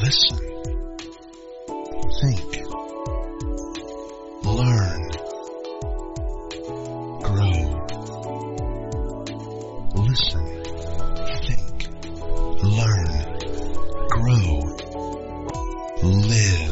Listen. Think. Learn. Grow. Listen. Think. Learn. Grow. Live.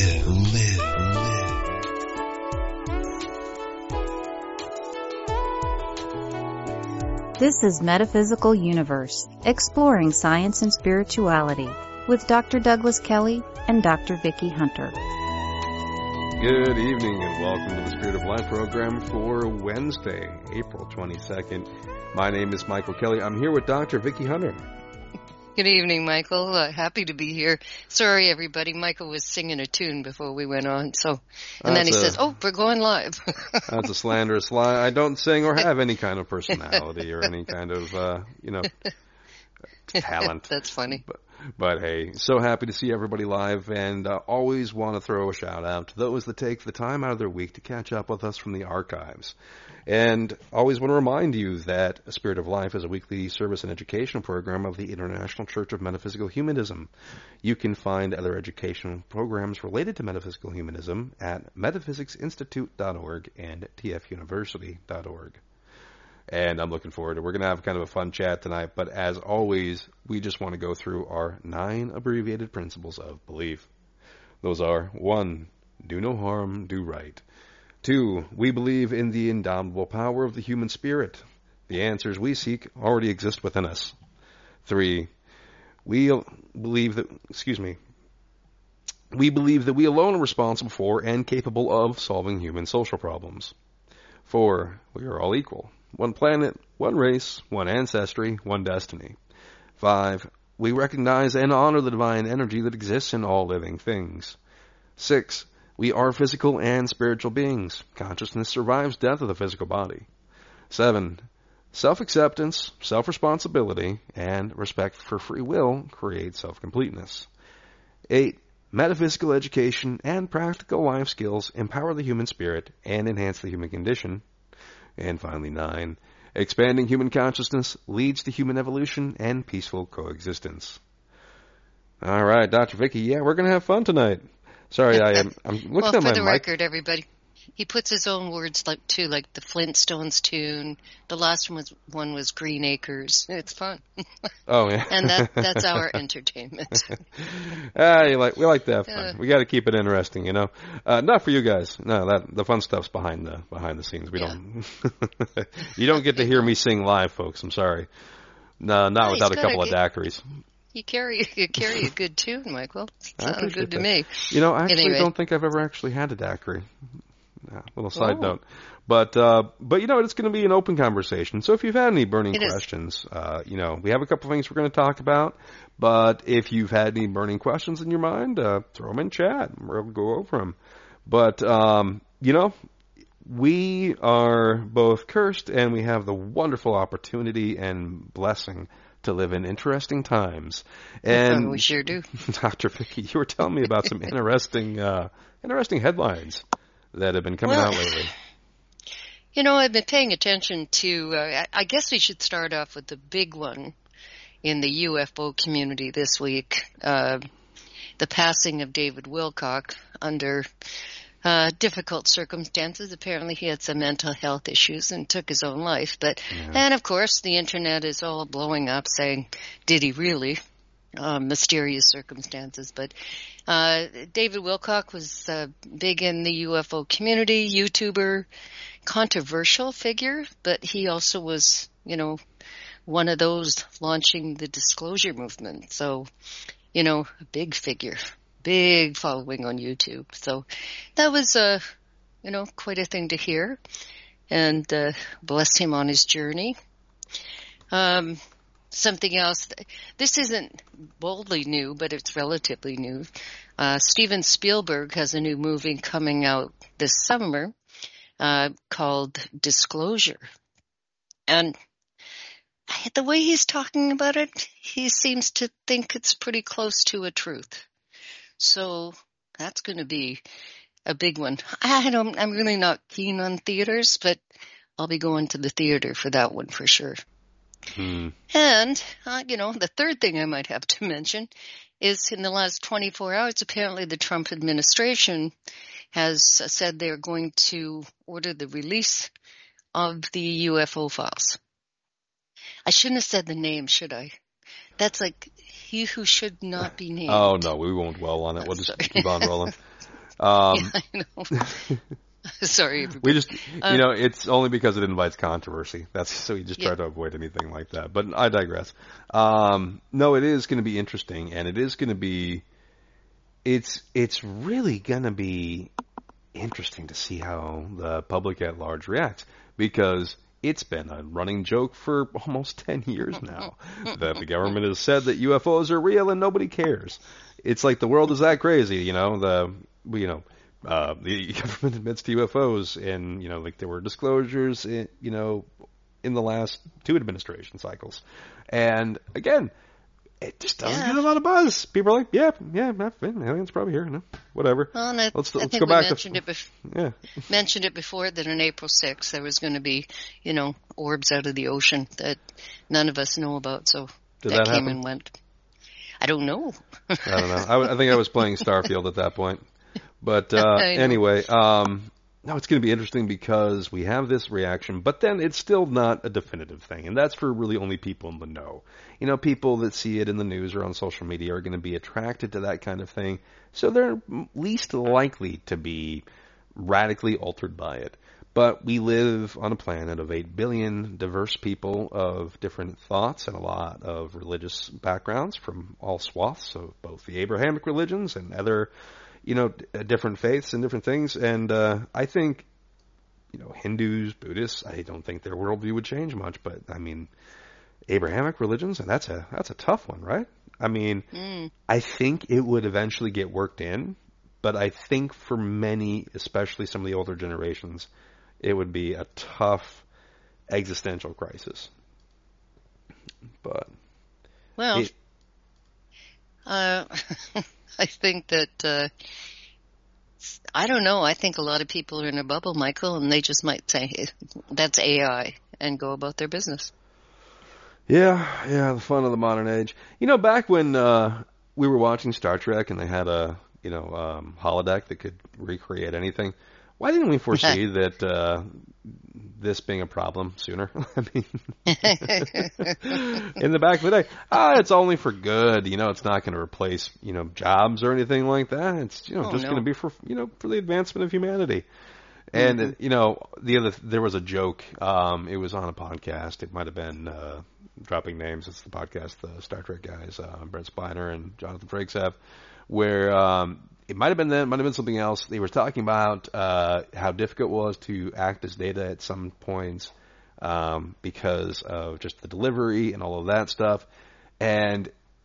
This is Metaphysical Universe, exploring science and spirituality, with Dr. Douglas Kelly and Dr. Vicki Hunter. Good evening and welcome to the Spirit of Life program for Wednesday, April 22nd. My name is Michael Kelly. I'm here with Dr. Vicki Hunter. Good evening, Michael. Happy to be here. Sorry, everybody. Michael was singing a tune before we went on, then he says, "Oh, we're going live." That's a slanderous lie. I don't sing or have any kind of personality or any kind of, talent. That's funny. But hey, so happy to see everybody live, and always want to throw a shout out to those that take the time out of their week to catch up with us from the archives. And always want to remind you that A Spirit of Life is a weekly service and educational program of the International Church of Metaphysical Humanism. You can find other educational programs related to metaphysical humanism at metaphysicsinstitute.org and tfuniversity.org. And I'm looking forward to it. We're going to have kind of a fun chat tonight, but as always, we just want to go through our 9 abbreviated principles of belief. Those are: 1, do no harm, do right. 2, we believe in the indomitable power of the human spirit. The answers we seek already exist within us. 3, we believe that we alone are responsible for and capable of solving human social problems. 4, we are all equal. One planet, one race, one ancestry, one destiny. 5, we recognize and honor the divine energy that exists in all living things. 6, we are physical and spiritual beings. Consciousness survives death of the physical body. 7, self-acceptance, self-responsibility, and respect for free will create self-completeness. 8, metaphysical education and practical life skills empower the human spirit and enhance the human condition. And finally, 9, expanding human consciousness leads to human evolution and peaceful coexistence. All right, Dr. Vicki, we're going to have fun tonight. Sorry, I'm looking well, at my for the mic. record, everybody, he puts his own words like the Flintstones tune. The last one was Green Acres. It's fun. Oh, yeah. And that's our entertainment. We like to have fun. We got to keep it interesting, you know. Not for you guys. No, the fun stuff's behind the scenes. We don't. You don't get to hear me sing live, folks. I'm sorry. No, not without a couple of dacqueries. You carry a good tune, Michael. Sounds good to me. You know, I actually don't think I've ever actually had a daiquiri. Little side note. But you know, it's going to be an open conversation. So if you've had any burning questions, we have a couple things we're going to talk about. But if you've had any burning questions in your mind, throw them in chat. We'll go over them. But, we are both cursed and we have the wonderful opportunity and blessing to live in interesting times. And we sure do. Dr. Vicki, you were telling me about some interesting headlines that have been coming out lately. You know, I've been paying attention to, I guess we should start off with the big one in the UFO community this week, the passing of David Wilcock under difficult circumstances. Apparently he had some mental health issues and took his own life. And of course the internet is all blowing up saying, did he really? Mysterious circumstances. But David Wilcock was big in the UFO community, YouTuber, controversial figure, but he also was, one of those launching the disclosure movement. So, a big figure. Big following on YouTube. So that was, quite a thing to hear. And bless him on his journey. Something else, this isn't boldly new, but it's relatively new. Steven Spielberg has a new movie coming out this summer called Disclosure. And the way he's talking about it, he seems to think it's pretty close to a truth. So that's going to be a big one. I'm really not keen on theaters, but I'll be going to the theater for that one for sure. And, the third thing I might have to mention is in the last 24 hours, apparently the Trump administration has said they're going to order the release of the UFO files. I shouldn't have said the name, should I? That's like he who should not be named. Oh, no, we won't dwell on it. We'll just keep on rolling. Yeah, I know. Sorry, everybody. We just, it's only because it invites controversy. So we just try to avoid anything like that. But I digress. No, it is going to be interesting, and it is going to be, it's really going to be interesting to see how the public at large reacts, because it's been a running joke for almost 10 years now that the government has said that UFOs are real and nobody cares. It's like the world is that crazy, the government admits to UFOs, and like there were disclosures in the last 2 administration cycles, and again, it just doesn't get a lot of buzz. People are like, yeah, aliens probably here, whatever. Well, let's I think go back mentioned it before that on April 6th there was going to be orbs out of the ocean that none of us know about. So that came and went. I don't know. I don't know. I think I was playing Starfield at that point. But anyway, no, it's going to be interesting because we have this reaction, but then it's still not a definitive thing, and that's for really only people in the know. People that see it in the news or on social media are going to be attracted to that kind of thing, so they're least likely to be radically altered by it. But we live on a planet of 8 billion diverse people of different thoughts and a lot of religious backgrounds from all swaths of both the Abrahamic religions and other different faiths and different things. And I think, Hindus, Buddhists, I don't think their worldview would change much. But, I mean, Abrahamic religions, and that's a tough one, right? I mean, I think it would eventually get worked in. But I think for many, especially some of the older generations, it would be a tough existential crisis. But... Well... I think that, I don't know, I think a lot of people are in a bubble, Michael, and they just might say, hey, that's AI, and go about their business. Yeah, the fun of the modern age. Back when we were watching Star Trek and they had a, holodeck that could recreate anything, why didn't we foresee that this being a problem sooner? I mean, in the back of the day, it's only for good. It's not going to replace, jobs or anything like that. It's, just going to be for, for the advancement of humanity. And, there was a joke. It was on a podcast. It might have been dropping names. It's the podcast the Star Trek guys, Brent Spiner and Jonathan Frakes have, where it might have been them, might have been something else. They were talking about how difficult it was to act as Data at some points because of just the delivery and all of that stuff. And,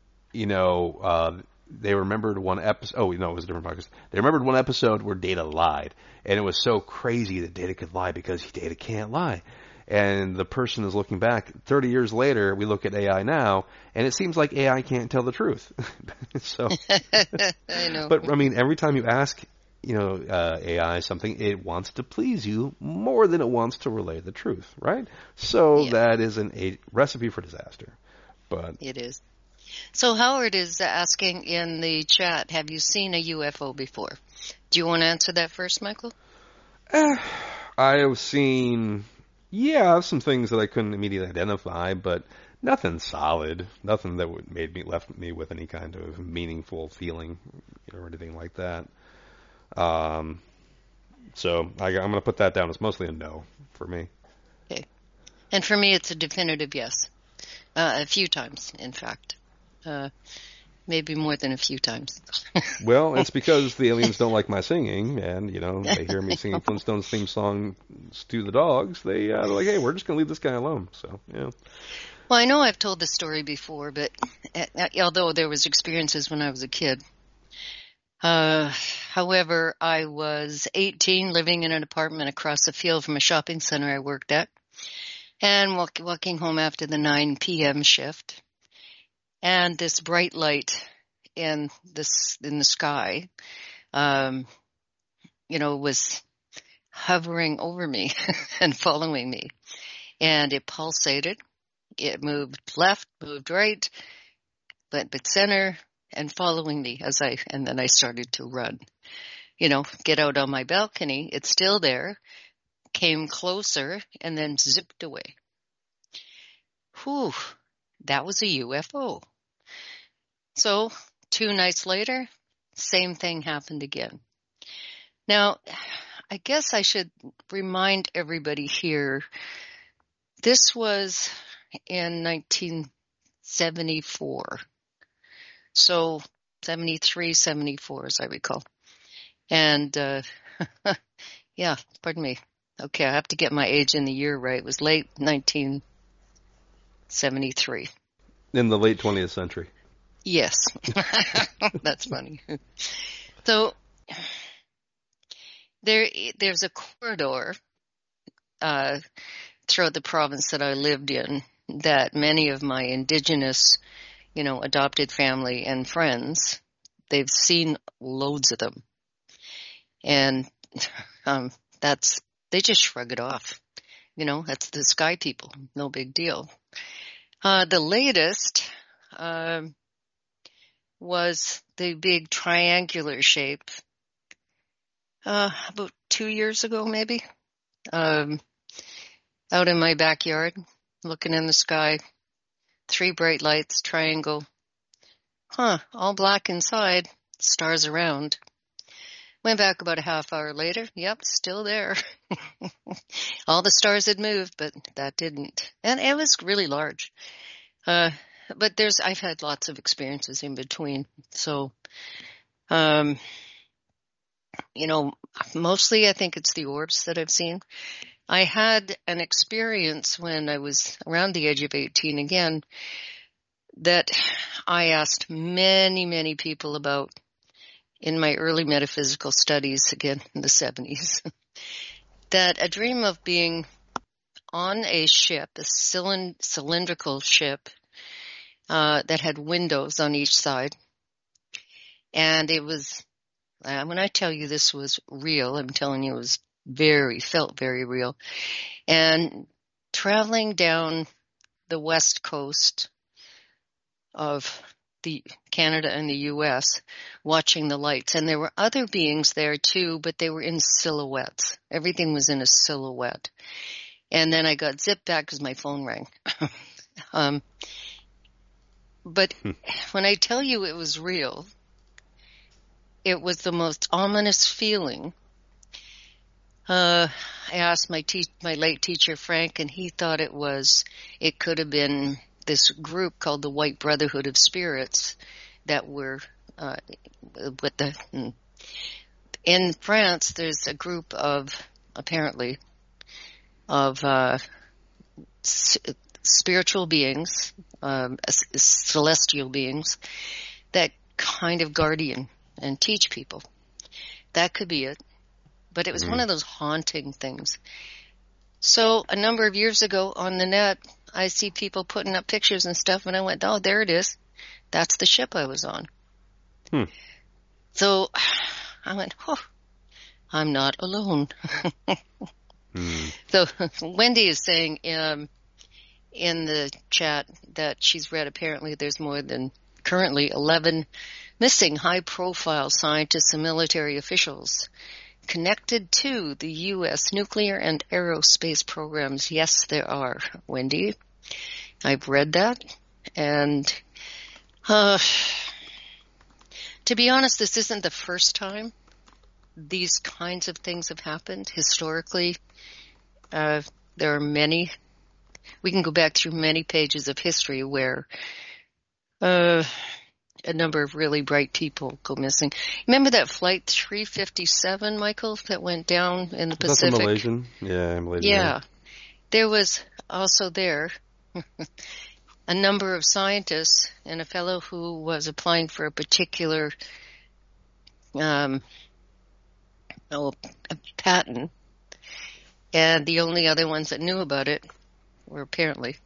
they remembered one episode. Oh, no, it was a different podcast. They remembered one episode where Data lied. And it was so crazy that Data could lie because Data can't lie. And the person is looking back 30 years later, we look at AI now, and it seems like AI can't tell the truth. So, I know. But I mean, every time you ask, AI something, it wants to please you more than it wants to relay the truth, right? So that is a recipe for disaster. But it is. So Howard is asking in the chat, have you seen a UFO before? Do you want to answer that first, Michael? I have seen... Yeah, some things that I couldn't immediately identify, but nothing solid, nothing that left me with any kind of meaningful feeling or anything like that. So I'm going to put that down as mostly a no for me. Okay, and for me, it's a definitive yes. A few times, in fact, maybe more than a few times. Well, it's because the aliens don't like my singing, and they hear me singing Flintstones theme song to the dogs. They're like, hey, we're just going to leave this guy alone. So, yeah. Well, I know I've told this story before, but although there was experiences when I was a kid. However, I was 18, living in an apartment across the field from a shopping center I worked at, and walking home after the 9 p.m. shift. And this bright light in the sky, was hovering over me and following me. And it pulsated. It moved left, moved right, but center, and following me and then I started to run. Get out on my balcony. It's still there. Came closer and then zipped away. Whew, that was a UFO. So 2 nights later, same thing happened again. Now, I guess I should remind everybody here, this was in 1974. So 73, 74, as I recall. And, yeah, pardon me. Okay, I have to get my age in the year right. It was late 1973. In the late 20th century. Yes. That's funny. So there's a corridor throughout the province that I lived in that many of my indigenous, adopted family and friends, they've seen loads of them. And they just shrug it off. That's the sky people. No big deal. The latest was the big triangular shape about 2 years ago, maybe, out in my backyard, looking in the sky, 3 bright lights, triangle. All black inside, stars around. Went back about a half hour later. Yep, still there. All the stars had moved, but that didn't. And it was really large. But I've had lots of experiences in between. So, mostly I think it's the orbs that I've seen. I had an experience when I was around the age of 18 again that I asked many, many people about in my early metaphysical studies, again in the 70s, that a dream of being on a ship, a cylindrical ship, that had windows on each side. And it was, when I tell you this was real, I'm telling you it was felt very real. And traveling down the west coast of the Canada and the U.S., watching the lights. And there were other beings there too, but they were in silhouettes. Everything was in a silhouette. And then I got zipped back because my phone rang. But when I tell you it was real, it was the most ominous feeling. I asked my late teacher, Frank, and he thought it could have been this group called the White Brotherhood of Spirits that were, in France, there's a group apparently, of spiritual beings, celestial beings, that kind of guardian and teach people. That could be it. But it was one of those haunting things. So a number of years ago on the net, I see people putting up pictures and stuff, and I went, oh, there it is. That's the ship I was on. So I went, oh, I'm not alone. So Wendy is saying in the chat that she's read apparently there's more than currently 11 missing high-profile scientists and military officials connected to the U.S. nuclear and aerospace programs. Yes, there are, Wendy. I've read that. And to be honest, this isn't the first time these kinds of things have happened. Historically, there are many. We can go back through many pages of history where a number of really bright people go missing. Remember that flight 357, Michael, that went down in the Pacific? That's a Malaysian? Yeah, Malaysian. Yeah. There was also a number of scientists and a fellow who was applying for a particular a patent, and the only other ones that knew about it were apparently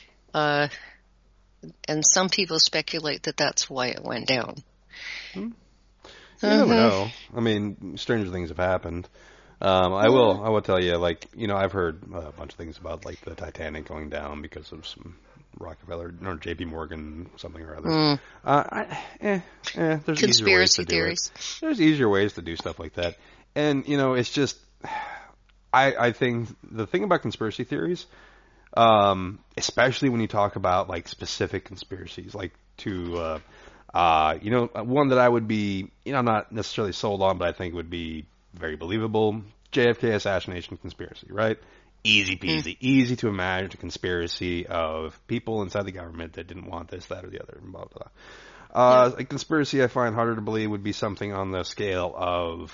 and some people speculate that that's why it went down. You never know. I mean, stranger things have happened. I will tell you, I've heard a bunch of things about, the Titanic going down because of some Rockefeller or J.P. Morgan something or other. There's Conspiracy easier ways to do theories. it. There's easier ways to do stuff like that. And, it's just, I think the thing about conspiracy theories, especially when you talk about like specific conspiracies, like to, one that I would be, I'm not necessarily sold on, but I think would be very believable. JFK assassination conspiracy, right? Easy peasy, easy to imagine a conspiracy of people inside the government that didn't want this, that, or the other, blah, blah, blah. A conspiracy I find harder to believe would be something on the scale of,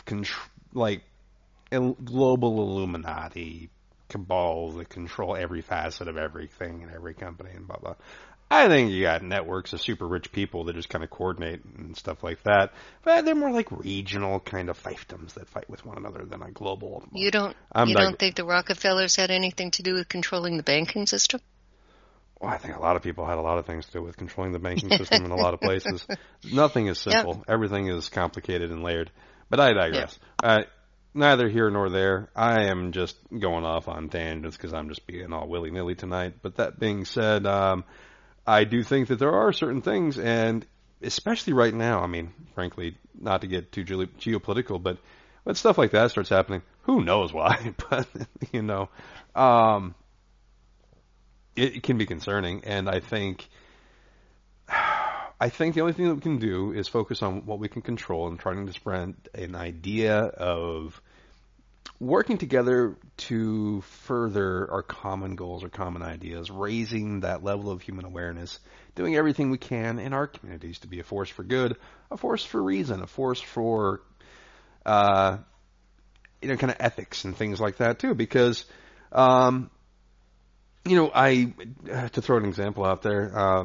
global Illuminati cabals that control every facet of everything and every company and blah, blah. I think you got networks of super rich people that just kind of coordinate and stuff like that. But they're more like regional kind of fiefdoms that fight with one another than a global. You don't think the Rockefellers had anything to do with controlling the banking system? Well, I think a lot of people had a lot of things to do with controlling the banking system in a lot of places. Nothing is simple. Yep. Everything is complicated and layered. But I digress. Yep. Neither here nor there. I am just going off on tangents because I'm just being all willy-nilly tonight. But that being said, I do think that there are certain things, and especially right now, I mean, frankly, not to get too geopolitical, but when stuff like that starts happening, who knows why, but, it can be concerning, and I think the only thing that we can do is focus on what we can control and trying to spread an idea of working together to further our common goals or common ideas, raising that level of human awareness, doing everything we can in our communities to be a force for good, a force for reason, a force for, kind of ethics and things like that too. Because, to throw an example out there,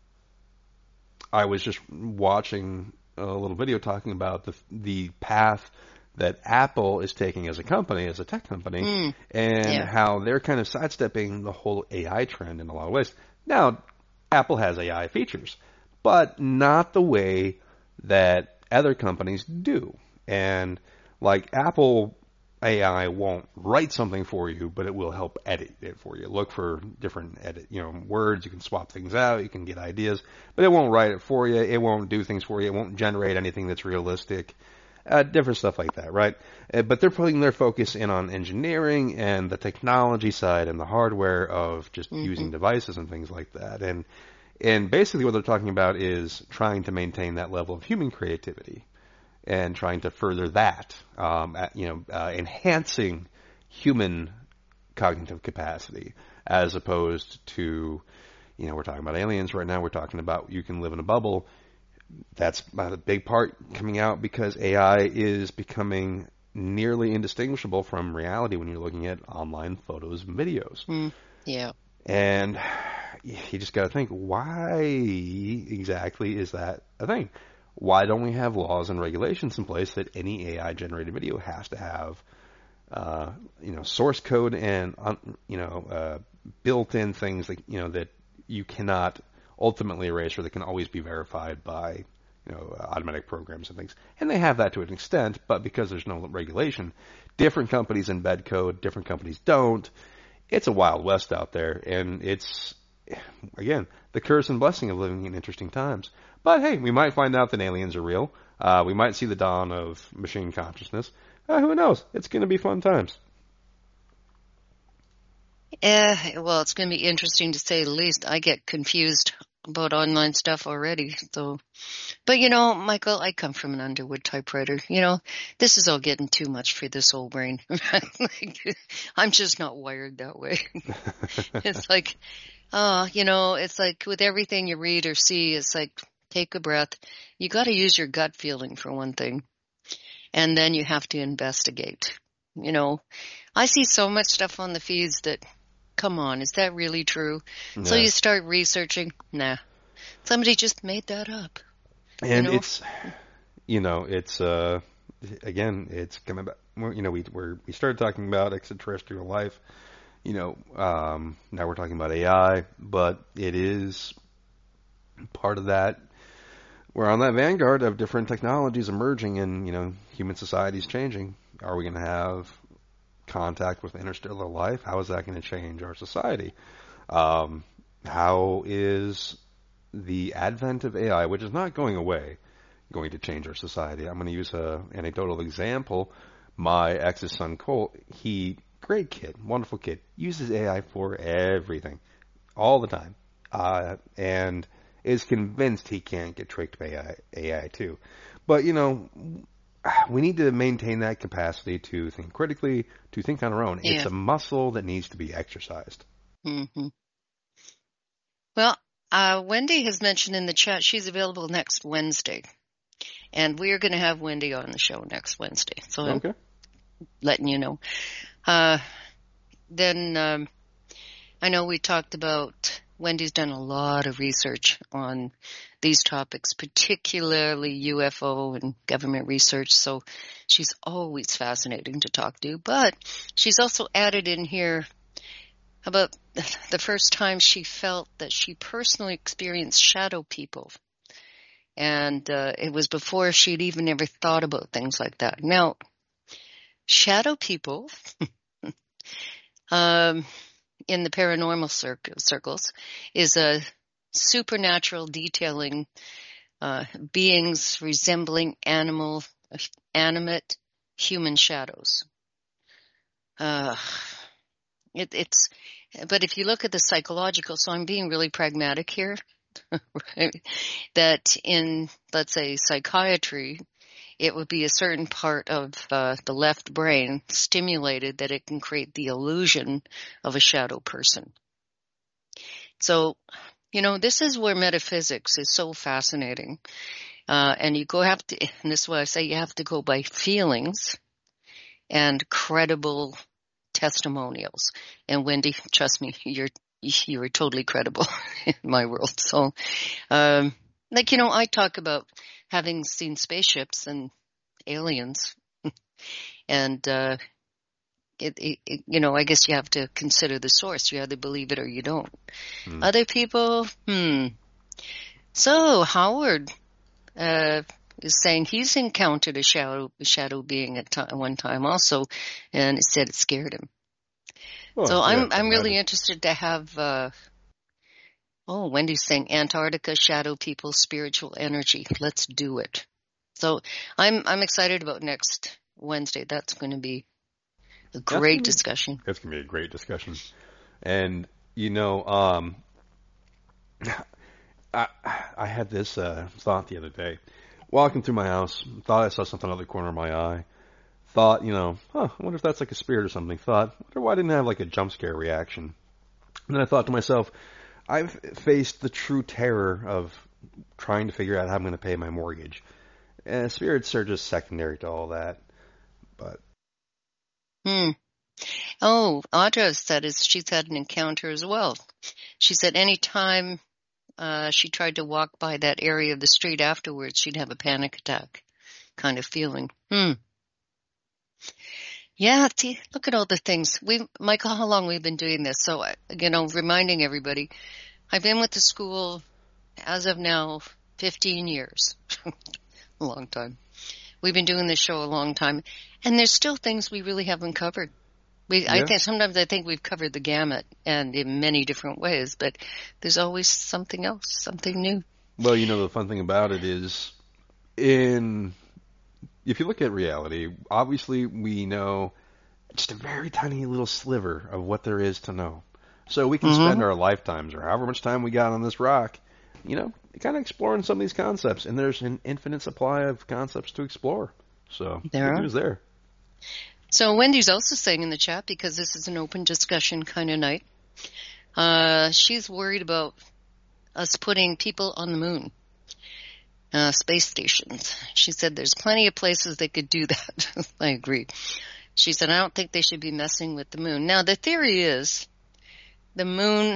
I was just watching a little video talking about the path that Apple is taking as a company, as a tech company, and how they're kind of sidestepping the whole AI trend in a lot of ways. Now, Apple has AI features, but not the way that other companies do. And like Apple AI won't write something for you, but it will help edit it for you. Look for different words. You can swap things out. You can get ideas, but it won't write it for you. It won't do things for you. It won't generate anything that's realistic. Different stuff like that, right? But they're putting their focus in on engineering and the technology side and the hardware of just using devices and things like that. And basically what they're talking about is trying to maintain that level of human creativity and trying to further that, enhancing human cognitive capacity as opposed to, we're talking about aliens right now. We're talking about you can live in a bubble. That's a big part coming out because AI is becoming nearly indistinguishable from reality when you're looking at online photos and videos. Yeah. And you just got to think, why exactly is that a thing? Why don't we have laws and regulations in place that any AI-generated video has to have, source code and, built-in things that, that you cannot ultimately erase or that can always be verified by, automatic programs and things. And they have that to an extent, but because there's no regulation, different companies embed code, different companies don't. It's a wild west out there, and it's, again, the curse and blessing of living in interesting times. But hey, we might find out that aliens are real. We might see the dawn of machine consciousness. Who knows? It's going to be fun times. Well, it's going to be interesting to say the least. I get confused about online stuff already. So, but Michael, I come from an Underwood typewriter. This is all getting too much for this old brain. I'm just not wired that way. It's like, it's like with everything you read or see, it's like, take a breath. You got to use your gut feeling for one thing. And then you have to investigate. I see so much stuff on the feeds that, come on, is that really true? No. So you start researching. Nah, somebody just made that up. And it's again, it's coming back. We started talking about extraterrestrial life. Now we're talking about AI, but it is part of that. We're on that vanguard of different technologies emerging, and human society is changing. Are we going to have contact with interstellar life? How is that going to change our society? How is the advent of AI, which is not going away, going to change our society. I'm going to use an anecdotal example. My ex's son, Cole, great kid, wonderful kid, uses AI for everything, all the time, and is convinced he can't get tricked by AI too. But, we need to maintain that capacity to think critically, to think on our own. Yeah. It's a muscle that needs to be exercised. Mm-hmm. Well, Wendy has mentioned in the chat she's available next Wednesday. And we are going to have Wendy on the show next Wednesday. So Okay. I'm letting you know. Then I know we talked about Wendy's done a lot of research on these topics, particularly UFO and government research. So she's always fascinating to talk to. But she's also added in here about the first time she felt that she personally experienced shadow people. And it was before she'd even ever thought about things like that. Now, shadow people in the paranormal circles is a supernatural detailing beings resembling animate human shadows. It's but if you look at the psychological, so I'm being really pragmatic here, right? That in, let's say, psychiatry, it would be a certain part of the left brain stimulated that it can create the illusion of a shadow person. So, this is where metaphysics is so fascinating. And and this is why I say you have to go by feelings and credible testimonials. And Wendy, trust me, you're totally credible in my world. So, I talk about having seen spaceships and aliens, and I guess you have to consider the source. You either believe it or you don't. Other people, So Howard is saying he's encountered a shadow being at one time also, and it said it scared him. Well, so yeah, I'm really interested to have. Wendy's saying Antarctica shadow people, spiritual energy. Let's do it. So I'm excited about next Wednesday. That's going to be a great discussion. It's going to be a great discussion. And, I had this thought the other day. Walking through my house, thought I saw something out of the corner of my eye. Thought, I wonder if that's like a spirit or something. Thought, I wonder why I didn't have like a jump scare reaction. And then I thought to myself, I've faced the true terror of trying to figure out how I'm going to pay my mortgage. And spirits are just secondary to all that. But. Oh, Audra said she's had an encounter as well. She said anytime she tried to walk by that area of the street afterwards, she'd have a panic attack kind of feeling. Yeah, see, look at all the things. Michael, how long we've been doing this? So, reminding everybody, I've been with the school as of now 15 years. A long time. We've been doing this show a long time, and there's still things we really haven't covered. I think we've covered the gamut, and in many different ways, but there's always something else, something new. Well, the fun thing about it is, if you look at reality, obviously we know just a very tiny little sliver of what there is to know. So we can spend our lifetimes, or however much time we got on this rock, kind of exploring some of these concepts, and there's an infinite supply of concepts to explore. So there's there. So Wendy's also saying in the chat, because this is an open discussion kind of night, she's worried about us putting people on the moon, space stations. She said there's plenty of places they could do that. I agree. She said, I don't think they should be messing with the moon. Now, the theory is the moon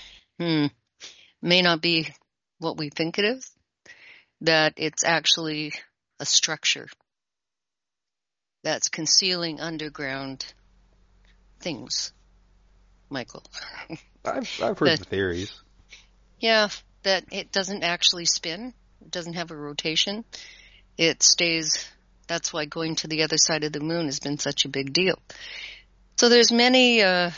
may not be what we think it is, that it's actually a structure that's concealing underground things, Michael. I've heard the theories. Yeah, that it doesn't actually spin. It doesn't have a rotation. It stays. That's why going to the other side of the moon has been such a big deal. So there's many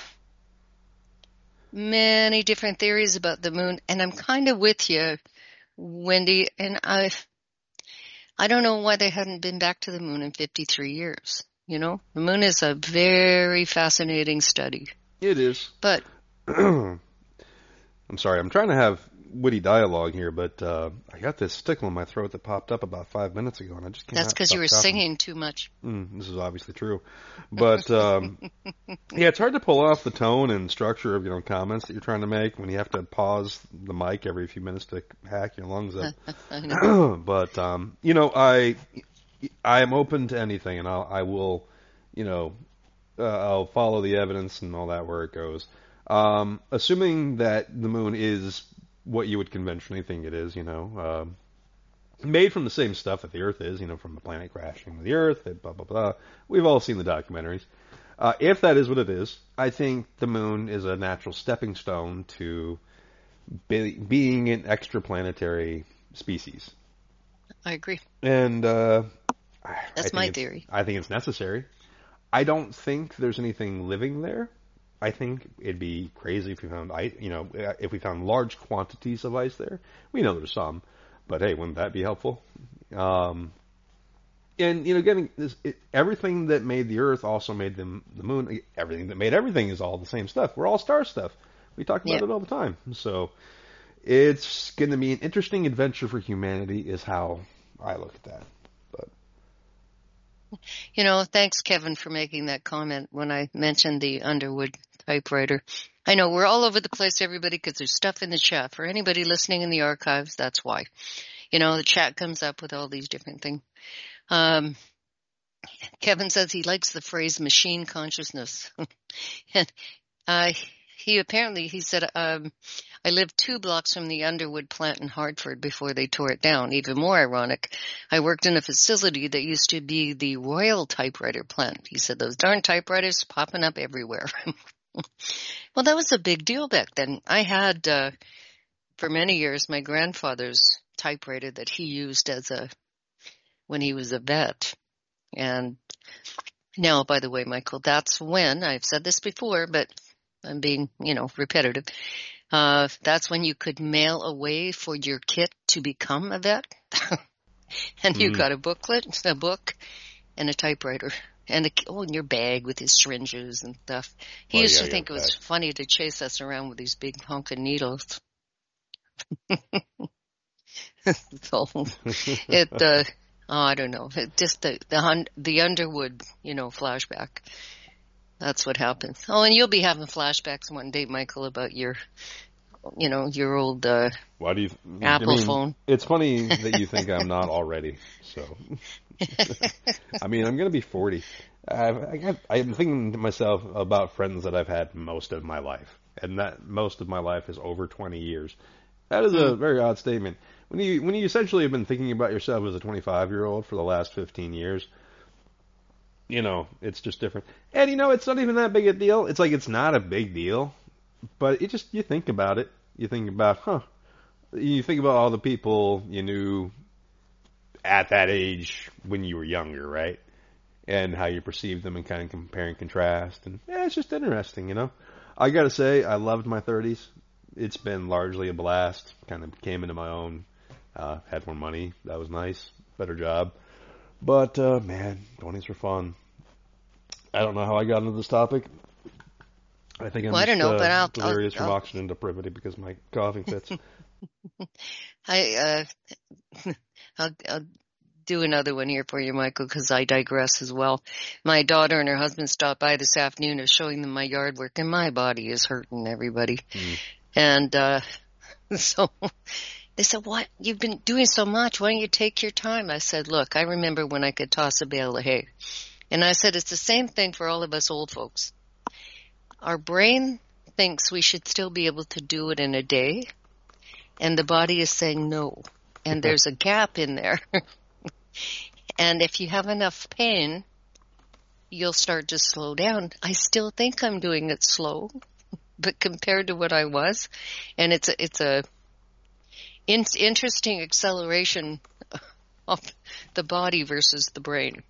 different theories about the moon, and I'm kind of with you, Wendy, and I don't know why they hadn't been back to the moon in 53 years. You know, the moon is a very fascinating study. It is. But I'm sorry, I'm trying to have witty dialogue here, but I got this tickle in my throat that popped up about 5 minutes ago, and I just can't. That's because you were singing too much. This is obviously true, but yeah, it's hard to pull off the tone and structure of comments that you're trying to make when you have to pause the mic every few minutes to hack your lungs up. I know. But I am open to anything, and I will, I'll follow the evidence and all that where it goes. Assuming that the moon is what you would conventionally think it is, made from the same stuff that the Earth is, from the planet crashing with the Earth, blah, blah, blah. We've all seen the documentaries. If that is what it is, I think the moon is a natural stepping stone to being an extraplanetary species. I agree. And that's my theory. I think it's necessary. I don't think there's anything living there. I think it'd be crazy if we found ice, if we found large quantities of ice there. We know there's some, but hey, wouldn't that be helpful? And getting this, everything that made the Earth also made the moon. Everything that made everything is all the same stuff. We're all star stuff. We talk about it all the time. So it's going to be an interesting adventure for humanity, is how I look at that. Thanks, Kevin, for making that comment when I mentioned the Underwood typewriter. I know we're all over the place, everybody, because there's stuff in the chat. For anybody listening in the archives, that's why. The chat comes up with all these different things. Kevin says he likes the phrase machine consciousness. And he said, I lived 2 blocks from the Underwood plant in Hartford before they tore it down. Even more ironic, I worked in a facility that used to be the Royal Typewriter plant. He said, those darn typewriters popping up everywhere. Well, that was a big deal back then. I had, for many years, my grandfather's typewriter that he used when he was a vet. And now, by the way, Michael, that's when, I've said this before, but I'm being, repetitive. That's when you could mail away for your kit to become a vet. And you got a book, and a typewriter. And in your bag with his syringes and stuff. He used to think it was funny to chase us around with these big honking needles. So I don't know. Just the Underwood, flashback. That's what happens. Oh, and you'll be having flashbacks one day, Michael, about your old Why do you Apple phone. It's funny that you think I'm not already. So, I'm going to be 40. I'm thinking to myself about friends that I've had most of my life, and that most of my life is over 20 years. That is a very odd statement. When you essentially have been thinking about yourself as a 25-year-old for the last 15 years, it's just different. And it's not even that big a deal. It's like it's not a big deal, but you think about it. You think about, you think about all the people you knew at that age when you were younger, right? And how you perceive them and kind of compare and contrast. And it's just interesting, I got to say, I loved my 30s. It's been largely a blast. Kind of came into my own. Had more money. That was nice. Better job. But, man, 20s were fun. I don't know how I got into this topic. I think I'm I don't know, but I'll delirious from oxygen depravity because my coughing fits. I'll do another one here for you, Michael, because I digress as well. My daughter and her husband stopped by this afternoon of showing them my yard work, and my body is hurting, everybody. And so they said, "What? You've been doing so much. Why don't you take your time?" I said, "Look, I remember when I could toss a bale of hay." And I said, it's the same thing for all of us old folks. Our brain thinks we should still be able to do it in a day, and the body is saying no. And there's a gap in there. And if you have enough pain, you'll start to slow down. I still think I'm doing it slow, but compared to what I was, and it's a interesting acceleration of the body versus the brain.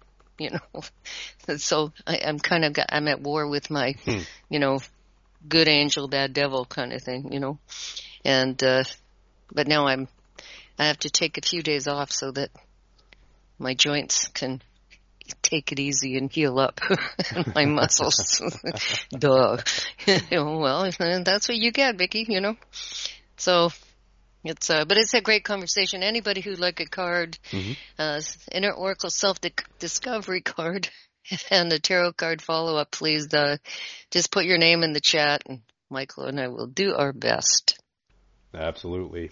So I'm at war with my, good angel, bad devil kind of thing, and, but now I have to take a few days off so that my joints can take it easy and heal up my muscles. Duh. Well, that's what you get, Vicky, So it's but it's a great conversation. Anybody who'd like a card, Inner Oracle Self-Discovery card and a tarot card follow-up, please just put your name in the chat, and Michael and I will do our best. Absolutely.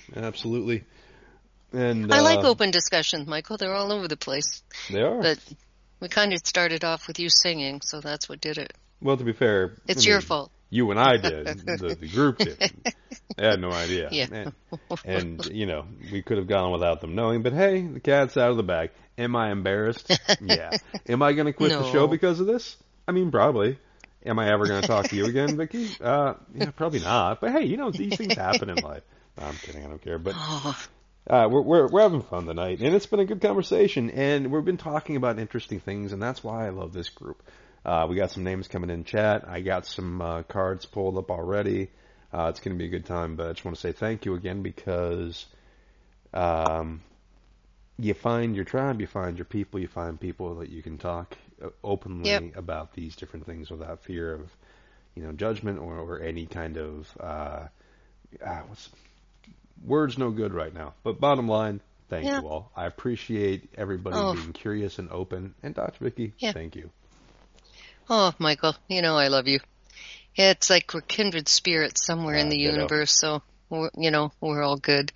And I like open discussions, Michael. They're all over the place. They are. But we kind of started off with you singing, so that's what did it. Well, to be fair, it's your fault. You and I did. The group did. They had no idea. Yeah. And, we could have gone without them knowing, but hey, the cat's out of the bag. Am I embarrassed? Yeah. Am I going to quit the show because of this? I mean, probably. Am I ever going to talk to you again, Vicky? Probably not. But hey, these things happen in life. No, I'm kidding. I don't care. But we're having fun tonight, and it's been a good conversation, and we've been talking about interesting things, and that's why I love this group. We got some names coming in chat. I got some cards pulled up already. It's going to be a good time, but I just want to say thank you again because you find your tribe, you find your people, you find people that you can talk openly about these different things without fear of, judgment or any kind of words no good right now. But bottom line, thank you all. I appreciate everybody being curious and open. And Dr. Vicky, thank you. Oh, Michael, I love you. It's like we're kindred spirits somewhere in the universe, so, we're all good.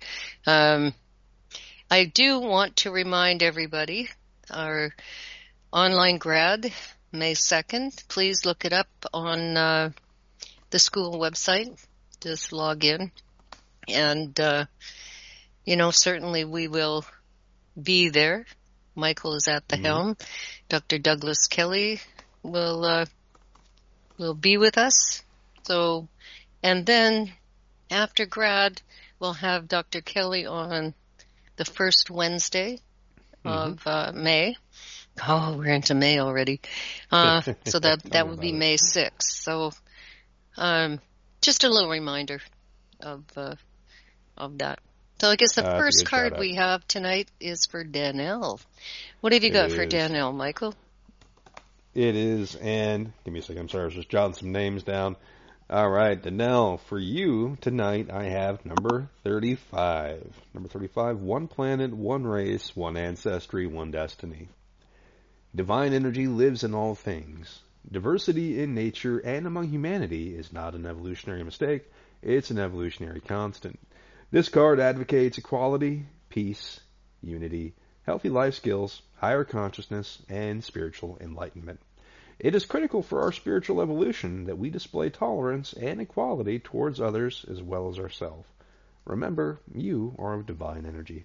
I do want to remind everybody, our online grad, May 2nd, please look it up on the school website. Just log in. And, certainly we will be there. Michael is at the helm. Dr. Douglas Kelly will be with us. So, and then after grad, we'll have Dr. Kelly on the first Wednesday of May. Oh, we're into May already. So that would be May 6th. So, just a little reminder of that. So I guess the first card we have tonight is for Danelle. What have you got for Danelle, Michael? It is, and give me a second. I'm sorry, I was just jotting some names down. All right, Danelle, for you tonight, I have number 35. Number 35, one planet, one race, one ancestry, one destiny. Divine energy lives in all things. Diversity in nature and among humanity is not an evolutionary mistake. It's an evolutionary constant. This card advocates equality, peace, unity, healthy life skills, higher consciousness, and spiritual enlightenment. It is critical for our spiritual evolution that we display tolerance and equality towards others as well as ourselves. Remember, you are of divine energy.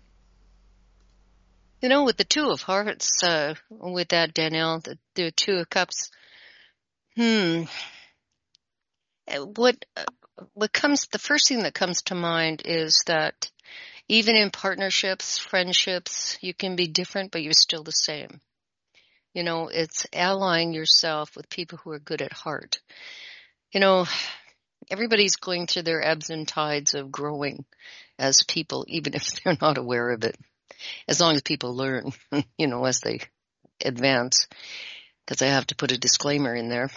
With the Two of Hearts, with that, Danelle, the Two of Cups, the first thing that comes to mind is that even in partnerships, friendships, you can be different, but you're still the same. It's allying yourself with people who are good at heart. Everybody's going through their ebbs and tides of growing as people, even if they're not aware of it. As long as people learn, as they advance, because I have to put a disclaimer in there.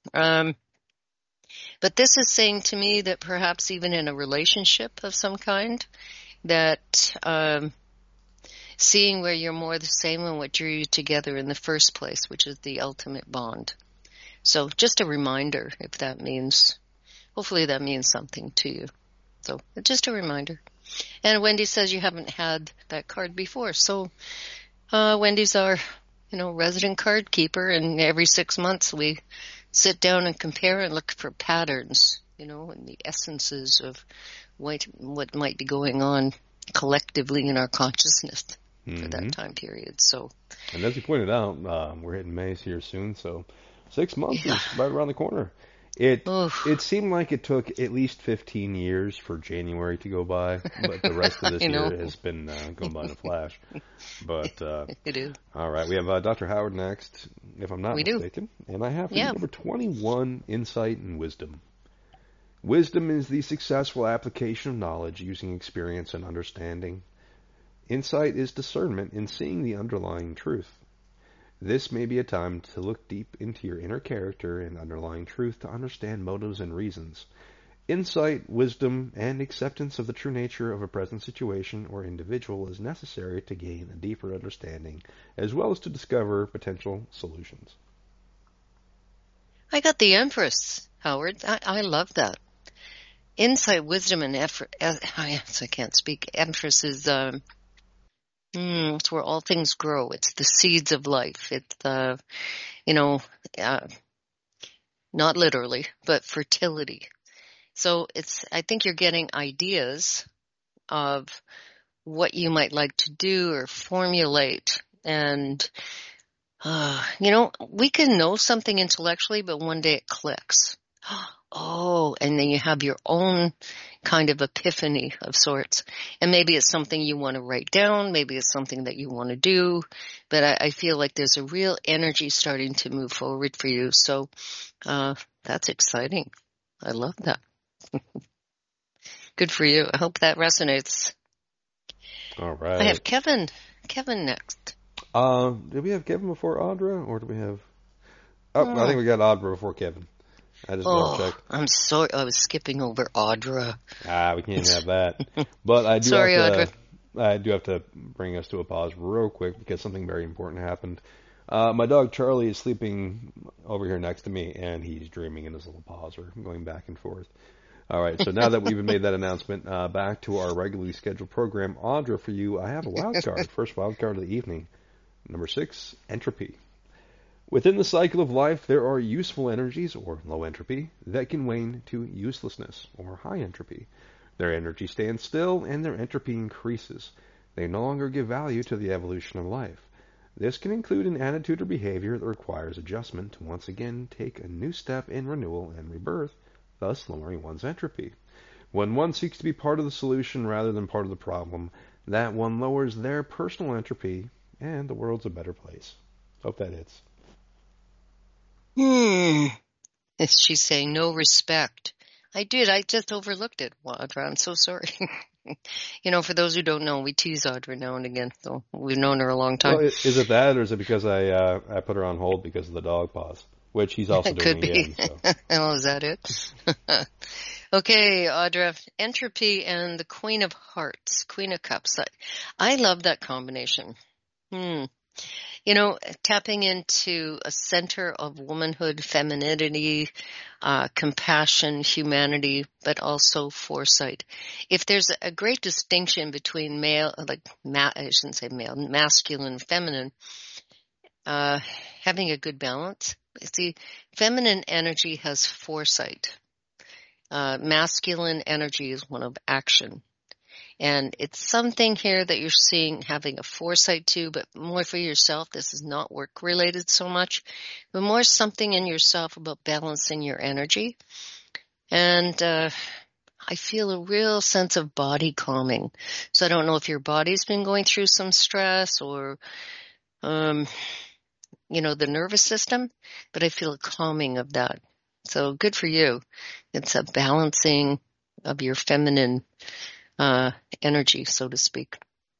But this is saying to me that perhaps even in a relationship of some kind, that seeing where you're more the same and what drew you together in the first place, which is the ultimate bond. So just a reminder, if that means, hopefully that means something to you. So just a reminder. And Wendy says you haven't had that card before. So Wendy's our, resident card keeper, and every 6 months we sit down and compare and look for patterns, and the essences of what might be going on collectively in our consciousness for that time period. So, and as you pointed out, we're hitting May here soon, so 6 months is right around the corner. It seemed like it took at least 15 years for January to go by, but the rest of this year has been going by in a flash. But it is. All right, we have Dr. Howard next, if I'm not mistaken, and I have number 21, Insight and Wisdom. Wisdom is the successful application of knowledge using experience and understanding. Insight is discernment in seeing the underlying truth. This may be a time to look deep into your inner character and underlying truth to understand motives and reasons. Insight, wisdom, and acceptance of the true nature of a present situation or individual is necessary to gain a deeper understanding, as well as to discover potential solutions. I got the Empress, Howard. I love that. Insight, wisdom, and effort. I can't speak. Empress is it's where all things grow. It's the seeds of life. It's not literally, but fertility. So I think you're getting ideas of what you might like to do or formulate. And, we can know something intellectually, but one day it clicks. Oh, and then you have your own kind of epiphany of sorts. And maybe it's something you want to write down. Maybe it's something that you want to do. But I feel like there's a real energy starting to move forward for you. So that's exciting. I love that. Good for you. I hope that resonates. All right. I have Kevin next. Did we have Kevin before Audra, or do we have... I think we got Audra before Kevin. I just double-checked. I'm sorry. I was skipping over Audra. We can't have that. But I do sorry, Audra. Audra. I do have to bring us to a pause real quick because something very important happened. My dog Charlie is sleeping over here next to me, and he's dreaming in his little paws. We're going back and forth. All right, so now that we've made that announcement, back to our regularly scheduled program. Audra, for you, I have a wild card. First wild card of the evening. Number 6, entropy. Within the cycle of life, there are useful energies, or low entropy, that can wane to uselessness, or high entropy. Their energy stands still, and their entropy increases. They no longer give value to the evolution of life. This can include an attitude or behavior that requires adjustment to once again take a new step in renewal and rebirth, thus lowering one's entropy. When one seeks to be part of the solution rather than part of the problem, that one lowers their personal entropy, and the world's a better place. Hope that hits. She's saying no respect. I did. I just overlooked it, Audra. I'm so sorry. For those who don't know, we tease Audra now and again. So we've known her a long time. Well, is it that, or is it because I put her on hold because of the dog paws? Which he's also doing again. So. Oh, is that it? Okay, Audra. Entropy and the Queen of Hearts, Queen of Cups. I love that combination. Tapping into a center of womanhood, femininity, compassion, humanity, but also foresight. If there's a great distinction between masculine, feminine, having a good balance. See, feminine energy has foresight. Masculine energy is one of action. And it's something here that you're seeing having a foresight to, but more for yourself. This is not work related so much, but more something in yourself about balancing your energy. And I feel a real sense of body calming. So I don't know if your body's been going through some stress or, the nervous system, but I feel a calming of that. So good for you. It's a balancing of your feminine energy, so to speak.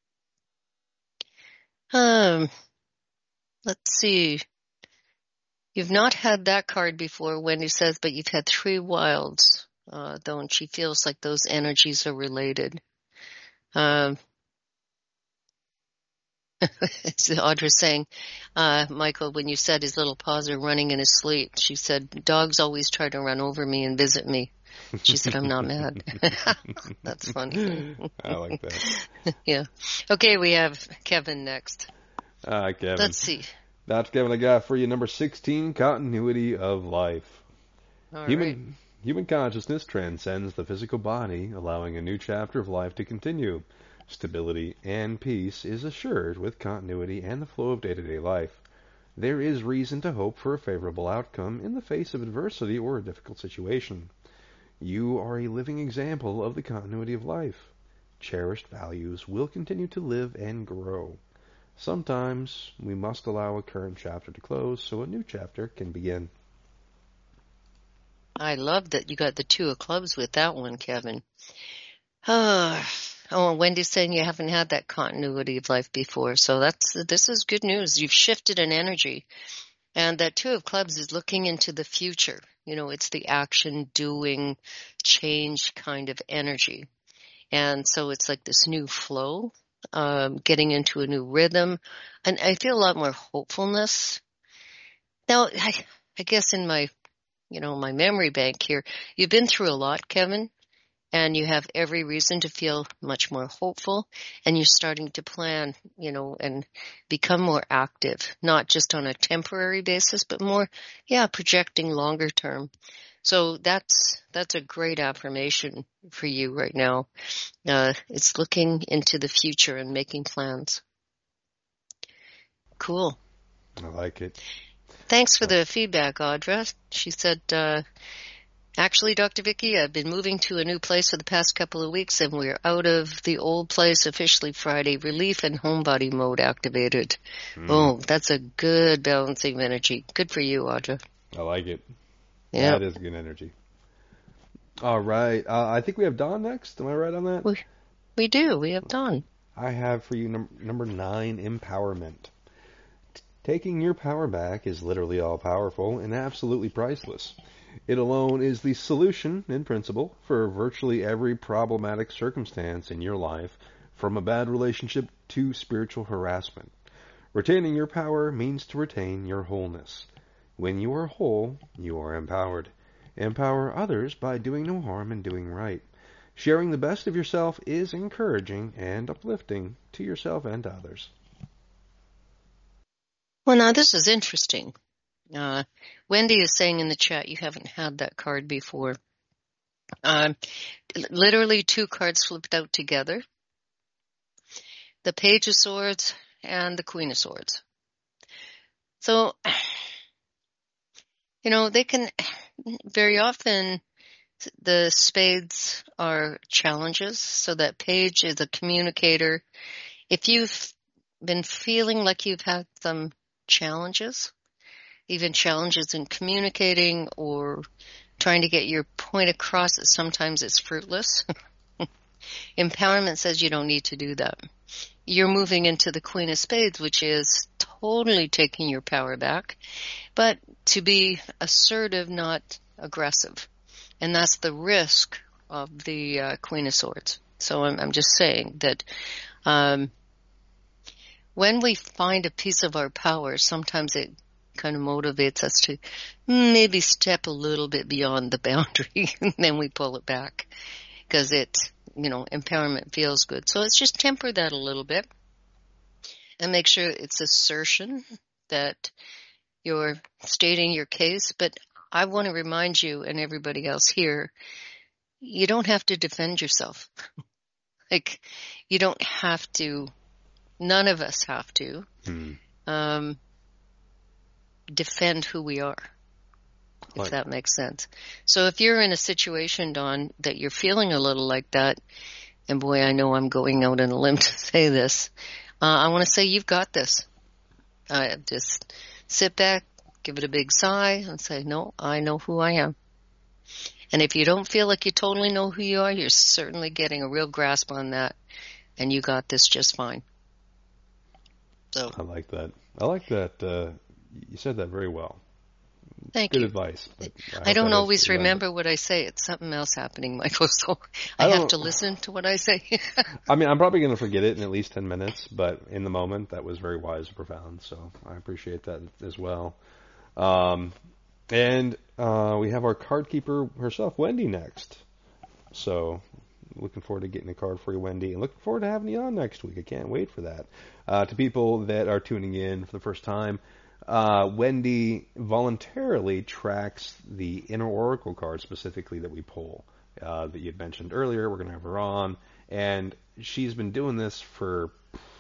Let's see. You've not had that card before, Wendy says, but you've had 3 wilds, though, and she feels like those energies are related. Audra's saying, Michael, when you said his little paws are running in his sleep, she said, dogs always try to run over me and visit me. She said, I'm not mad. That's funny. I like that. Yeah. Okay, we have Kevin next. Kevin. Let's see. That's Kevin I got for you. Number 16, continuity of life. All right. Human consciousness transcends the physical body, allowing a new chapter of life to continue. Stability and peace is assured with continuity and the flow of day-to-day life. There is reason to hope for a favorable outcome in the face of adversity or a difficult situation. You are a living example of the continuity of life. Cherished values will continue to live and grow. Sometimes we must allow a current chapter to close so a new chapter can begin. I love that you got the 2 of clubs with that one, Kevin. Oh, and Wendy's saying you haven't had that continuity of life before. So this is good news. You've shifted an energy. And that Two of Clubs is looking into the future. It's the action, doing, change kind of energy. And so it's like this new flow, getting into a new rhythm. And I feel a lot more hopefulness. Now, I guess in my memory bank here, you've been through a lot, Kevin. And you have every reason to feel much more hopeful, and you're starting to plan, and become more active, not just on a temporary basis, but more, projecting longer term. So that's a great affirmation for you right now. It's looking into the future and making plans. Cool. I like it. Thanks for the feedback, Audra. She said, actually, Dr. Vicky, I've been moving to a new place for the past couple of weeks, and we're out of the old place officially Friday. Relief and homebody mode activated. Oh, that's a good balancing energy. Good for you, Audra. I like it. Yeah. That is good energy. All right. I think we have Dawn next. Am I right on that? We do. We have Dawn. I have for you number 9, empowerment. Taking your power back is literally all-powerful and absolutely priceless. It alone is the solution, in principle, for virtually every problematic circumstance in your life, from a bad relationship to spiritual harassment. Retaining your power means to retain your wholeness. When you are whole, you are empowered. Empower others by doing no harm and doing right. Sharing the best of yourself is encouraging and uplifting to yourself and to others. Well, now this is interesting. Wendy is saying in the chat you haven't had that card before. Literally 2 cards flipped out together. The Page of Swords and the Queen of Swords. So, they can, very often, the spades are challenges. So that Page is a communicator. If you've been feeling like you've had some challenges, even challenges in communicating or trying to get your point across, that sometimes it's fruitless. Empowerment says you don't need to do that. You're moving into the Queen of Spades, which is totally taking your power back, but to be assertive, not aggressive. And that's the risk of the Queen of Swords. So I'm just saying that when we find a piece of our power, sometimes it kind of motivates us to maybe step a little bit beyond the boundary, and then we pull it back because empowerment feels good. So it's just temper that a little bit and make sure it's assertion, that you're stating your case. But I want to remind you and everybody else here, you don't have to defend yourself. You don't have to, none of us have to. Defend who we are, if that makes sense. So if you're in a situation, Dawn, that you're feeling a little like that, and boy, I know I'm going out on a limb to say this, I want to say you've got this. Just sit back, give it a big sigh, and say, no, I know who I am. And if you don't feel like you totally know who you are, you're certainly getting a real grasp on that, and you got this just fine. So I like that. You said that very well. Thank you. Good advice. I don't always remember what I say. It's something else happening, Michael, so I have to listen to what I say. I mean, I'm probably going to forget it in at least 10 minutes, but in the moment, that was very wise and profound, so I appreciate that as well. And we have our card keeper herself, Wendy, next. So looking forward to getting a card for you, Wendy, and looking forward to having you on next week. I can't wait for that. To people that are tuning in for the first time, Wendy voluntarily tracks the inner oracle card specifically that we pull, that you had mentioned earlier. We're going to have her on, and she's been doing this for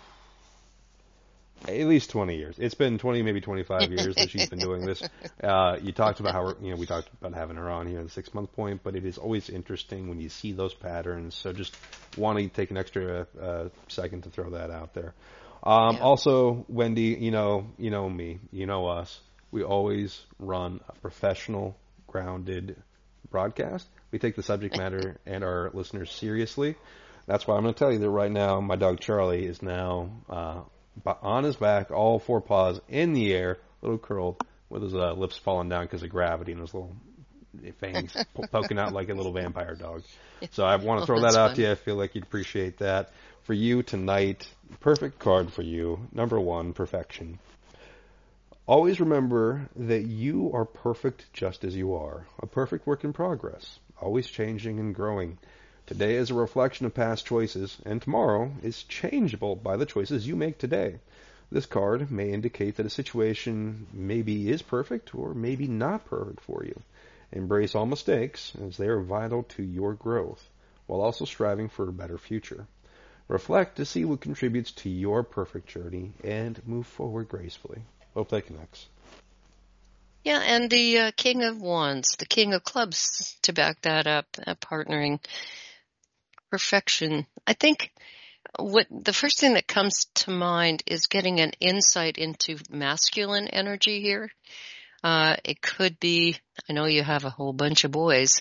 at least 20 years. It's been 20, maybe 25 years that she's been doing this. You talked about how, we talked about having her on here in the 6-month point, but it is always interesting when you see those patterns. So just want to take an extra second to throw that out there. Also, Wendy, you know me, you know us. We always run a professional, grounded broadcast. We take the subject matter and our listeners seriously. That's why I'm going to tell you that right now, my dog Charlie is now on his back, all four paws in the air, a little curled, with his lips falling down because of gravity and his little fangs poking out like a little vampire dog. So I want to throw that out to you. I feel like you'd appreciate that. For you tonight, perfect card for you. Number 1, perfection. Always remember that you are perfect just as you are, a perfect work in progress, always changing and growing. Today is a reflection of past choices, and tomorrow is changeable by the choices you make today. This card may indicate that a situation maybe is perfect or maybe not perfect for you. Embrace all mistakes, as they are vital to your growth, while also striving for a better future. Reflect to see what contributes to your perfect journey, and move forward gracefully. Hope that connects. Yeah, and the King of Wands, the King of Clubs, to back that up, partnering. Perfection. I think the first thing that comes to mind is getting an insight into masculine energy here. It could be, I know you have a whole bunch of boys.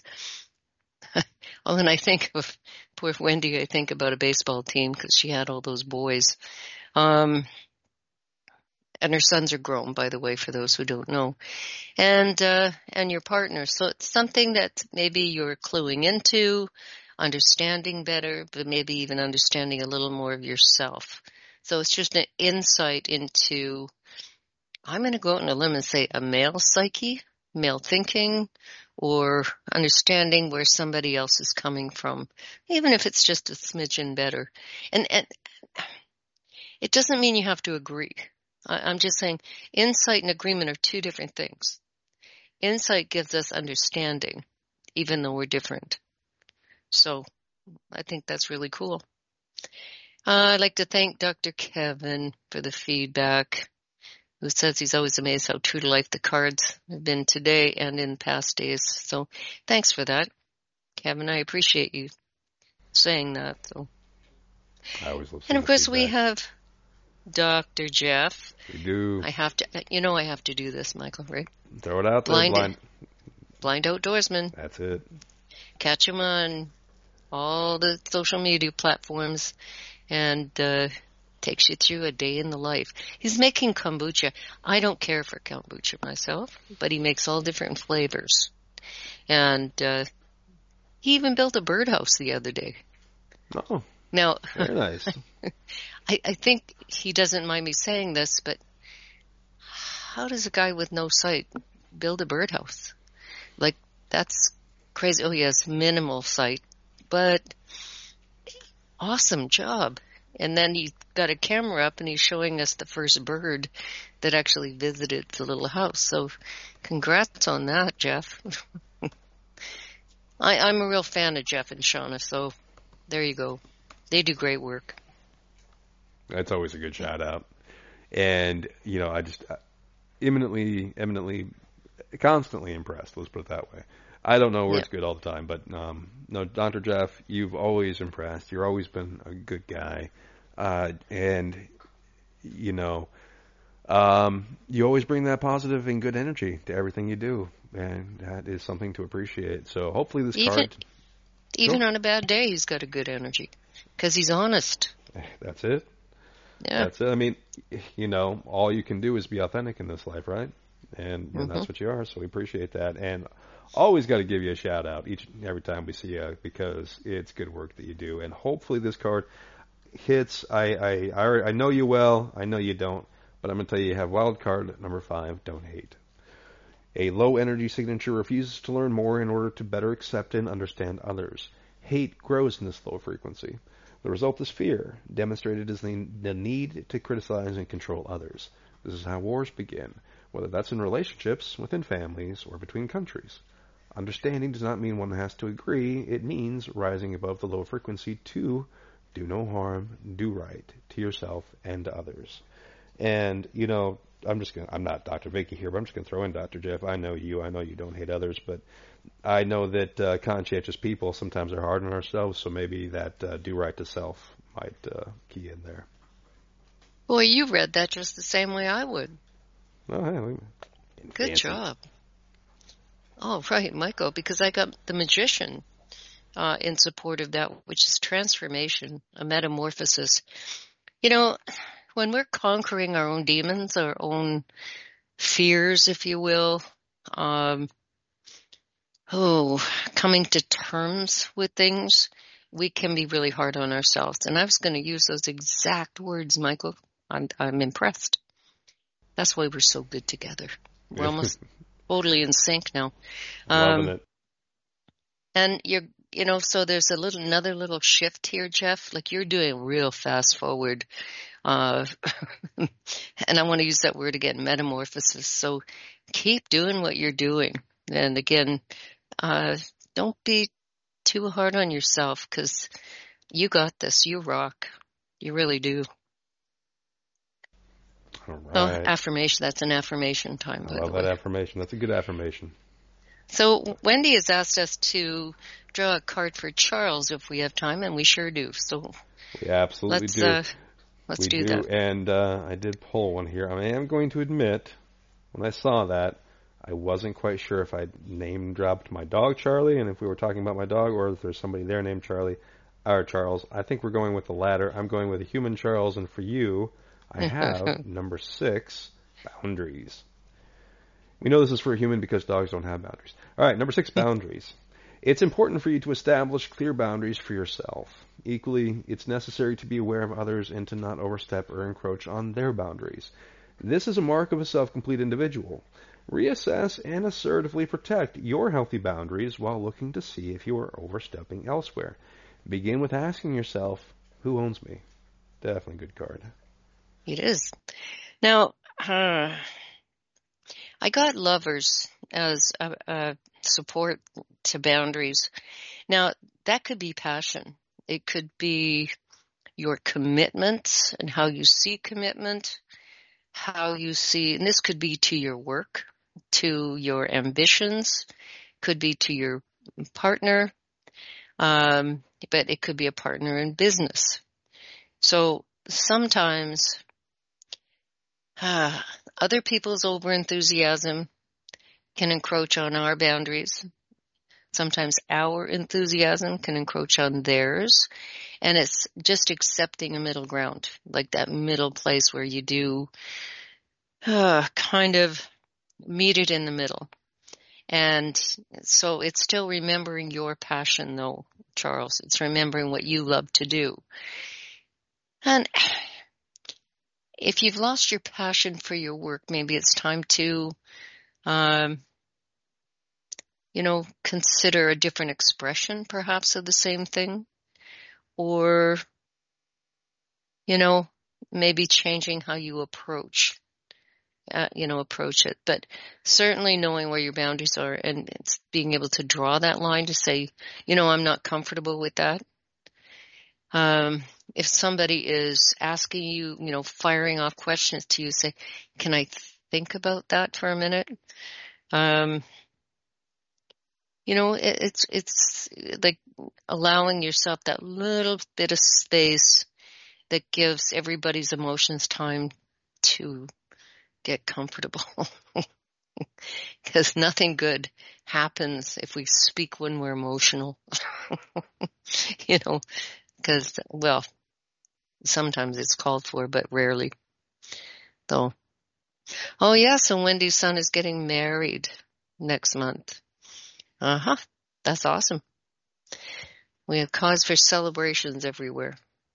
When I think of poor Wendy, I think about a baseball team because she had all those boys. And her sons are grown, by the way, for those who don't know. And your partner. So it's something that maybe you're cluing into, understanding better, but maybe even understanding a little more of yourself. So it's just an insight into, I'm going to go out on a limb and say, a male psyche, male thinking, or understanding where somebody else is coming from, even if it's just a smidgen better. And it doesn't mean you have to agree. I'm just saying insight and agreement are two different things. Insight gives us understanding, even though we're different. So I think that's really cool. I'd like to thank Dr. Kevin for the feedback, who says he's always amazed how true to life the cards have been today and in past days. So thanks for that, Kevin. I appreciate you saying that. So. I always love. And of course we have Dr. Jeff. We do. I have to do this, Michael, right? Throw it out there, blind outdoorsman. That's it. Catch him on all the social media platforms and takes you through a day in the life. He's making kombucha. I don't care for kombucha myself, but he makes all different flavors. And he even built a birdhouse the other day. Oh, now, very nice. I think he doesn't mind me saying this, but how does a guy with no sight build a birdhouse? Like, that's crazy. Oh, he has minimal sight, but awesome job. And then he got a camera up and he's showing us the first bird that actually visited the little house. So congrats on that, Jeff. I'm a real fan of Jeff and Shauna, so there you go. They do great work. That's always a good shout out. And, you know, I just eminently, constantly impressed. Let's put it that way. I don't know where it's good all the time, but no, Dr. Jeff, you've always impressed. You've always been a good guy. And, you know, you always bring that positive and good energy to everything you do. And that is something to appreciate. So hopefully this card... Even on a bad day, he's got a good energy. Because he's honest. That's it. Yeah. That's it. I mean, you know, all you can do is be authentic in this life, right? And that's what you are, so we appreciate that. And always got to give you a shout out each and every time we see you because it's good work that you do. And hopefully this card hits. I know you well. I know you don't. But I'm going to tell you have wild card number 5, don't hate. A low energy signature refuses to learn more in order to better accept and understand others. Hate grows in this low frequency. The result is fear, demonstrated as the need to criticize and control others. This is how wars begin, whether that's in relationships, within families, or between countries. Understanding does not mean one has to agree. It means rising above the low frequency to do no harm, do right to yourself and to others. And, you know, I'm not Dr. Vicky here, but I'm just going to throw in Dr. Jeff. I know you don't hate others, but I know that conscientious people sometimes are hard on ourselves, so maybe that do right to self might key in there. Boy, you read that just the same way I would. Oh, hey, good job. Oh, right, Michael, because I got the Magician. in support of that, which is transformation, a metamorphosis. You know, when we're conquering our own demons, our own fears, if you will, coming to terms with things, we can be really hard on ourselves. And I was going to use those exact words, Michael. I'm impressed. That's why we're so good together. We're almost totally in sync now. Loving it. And so there's another little shift here, Jeff. Like you're doing real fast forward. And I want to use that word again, metamorphosis. So keep doing what you're doing. And again, don't be too hard on yourself, because you got this. You rock. You really do. All right. So affirmation. That's an affirmation time. I love that affirmation. That's a good affirmation. So Wendy has asked us to draw a card for Charles if we have time, and we sure do. So we absolutely do. Let's do that. And I did pull one here. I am going to admit, when I saw that, I wasn't quite sure if I name dropped my dog Charlie, and if we were talking about my dog, or if there's somebody there named Charlie or Charles. I think we're going with the latter. I'm going with a human Charles, and for you, I have number 6, boundaries. We know this is for a human because dogs don't have boundaries. All right, number 6, boundaries. It's important for you to establish clear boundaries for yourself. Equally, it's necessary to be aware of others and to not overstep or encroach on their boundaries. This is a mark of a self-complete individual. Reassess and assertively protect your healthy boundaries while looking to see if you are overstepping elsewhere. Begin with asking yourself, who owns me? Definitely a good card. It is. Now, I got lovers as a support to boundaries. Now, that could be passion. It could be your commitment and how you see commitment, and this could be to your work, to your ambitions, could be to your partner, but it could be a partner in business. So sometimes other people's overenthusiasm can encroach on our boundaries. Sometimes our enthusiasm can encroach on theirs. And it's just accepting a middle ground, like that middle place where you do kind of meet it in the middle. And so it's still remembering your passion, though, Charles. It's remembering what you love to do. And if you've lost your passion for your work, maybe it's time to, consider a different expression, perhaps, of the same thing. Or, maybe changing how you approach it. But certainly knowing where your boundaries are and it's being able to draw that line to say, I'm not comfortable with that. If somebody is asking you, firing off questions to you, say, can I think about that for a minute? It's like allowing yourself that little bit of space that gives everybody's emotions time to get comfortable. Because nothing good happens if we speak when we're emotional. Because, sometimes it's called for, but rarely. Though. Oh, yeah, so Wendy's son is getting married next month. That's awesome. We have cause for celebrations everywhere.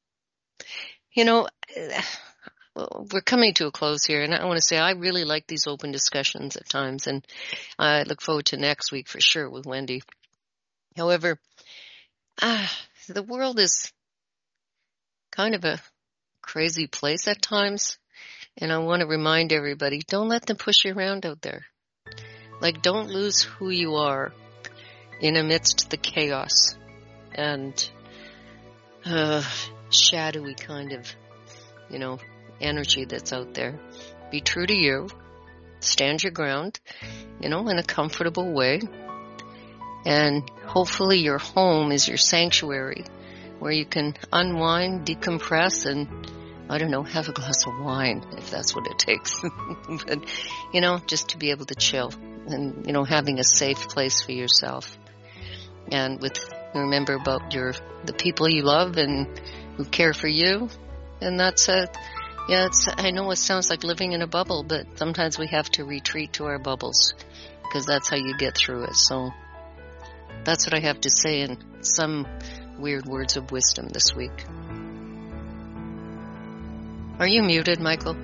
We're coming to a close here, and I want to say I really like these open discussions at times, and I look forward to next week for sure with Wendy. However, the world is kind of a crazy place at times, and I want to remind everybody, don't let them push you around out there. Like, don't lose who you are in amidst the chaos and shadowy kind of, energy that's out there. Be true to you. Stand your ground, in a comfortable way. And hopefully your home is your sanctuary where you can unwind, decompress, and, have a glass of wine if that's what it takes. But, just to be able to chill and, having a safe place for yourself. And with Remember about the people you love and who care for you. And that's I know it sounds like living in a bubble, but sometimes we have to retreat to our bubbles because that's how you get through it. So that's what I have to say in some weird words of wisdom this week. Are you muted, Michael?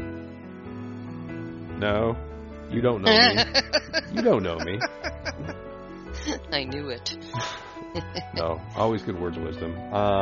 No, you don't know me. You don't know me. I knew it. No, always good words of wisdom.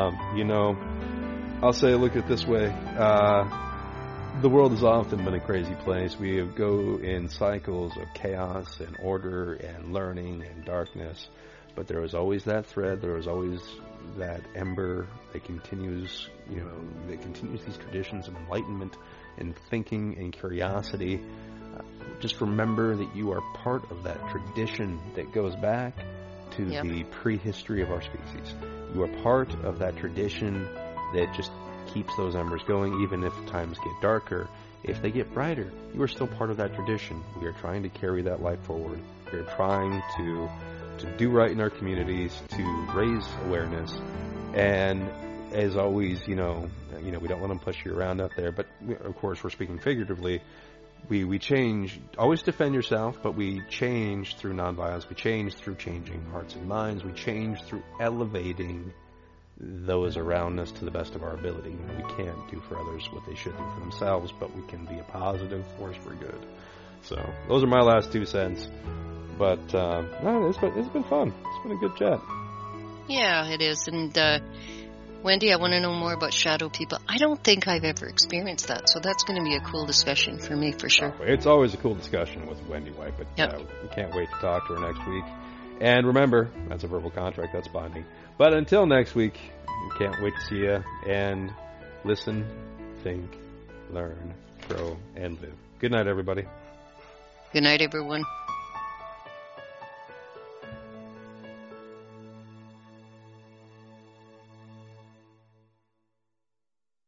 I'll say, look at it this way. The world has often been a crazy place. We go in cycles of chaos and order and learning and darkness. But there was always that thread. There was always that ember that continues, that continues these traditions of enlightenment and thinking and curiosity. Just remember that you are part of that tradition that goes back to the prehistory of our species. You are part of that tradition that just keeps those embers going, even if times get darker. If they get brighter, you are still part of that tradition. We are trying to carry that light forward. We are trying to do right in our communities, to raise awareness, and as always, we don't want to push you around out there, but of course we're speaking figuratively. We change, always defend yourself, but we change through nonviolence. We change through changing hearts and minds. We change through elevating those around us to the best of our ability. We can't do for others what they should do for themselves, but we can be a positive force for good. So those are my last 2 cents. But it's been fun. It's been a good chat. Yeah, it is. And Wendy, I want to know more about shadow people. I don't think I've ever experienced that, so that's going to be a cool discussion for me for sure. It's always a cool discussion with Wendy White, but we can't wait to talk to her next week. And remember, that's a verbal contract, that's binding. But until next week, we can't wait to see you and listen, think, learn, grow, and live. Good night, everybody. Good night, everyone.